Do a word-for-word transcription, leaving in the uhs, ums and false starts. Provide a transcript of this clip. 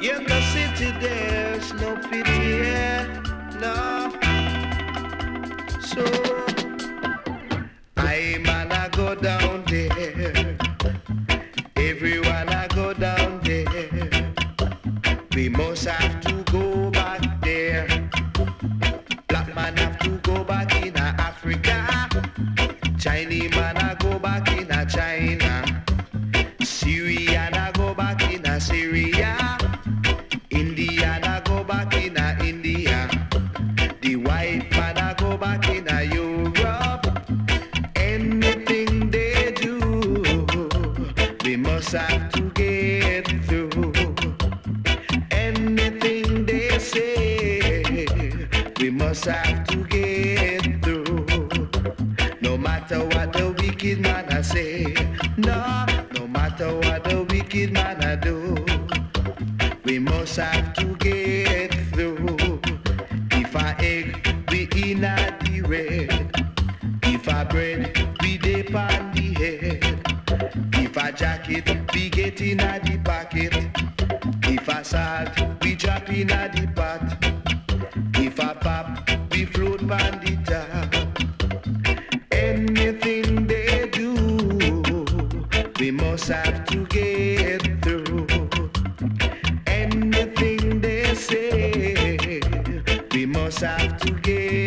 In the city there's no pity, yeah, no. So I man I go down there. Everyone I go down there. We must have to go back there. Black man have to go back in Africa. Chinese man I go back in China. Syrian I go back in Syria. Indian I go back in India. The white man I go back in Europe. Anything they do, we must have to get through. Anything they say, we must have to get through. No matter what the wicked man I say, no, no matter what the wicked man I do, we must have to get through. If I egg, we in a the red. If I bread, we dip on the head. If I jacket, we get in a the pocket. If I salt, we drop in a the pot. If I pop, we float on the top. Anything they do, we must have to get through. Anything they say, we must have to get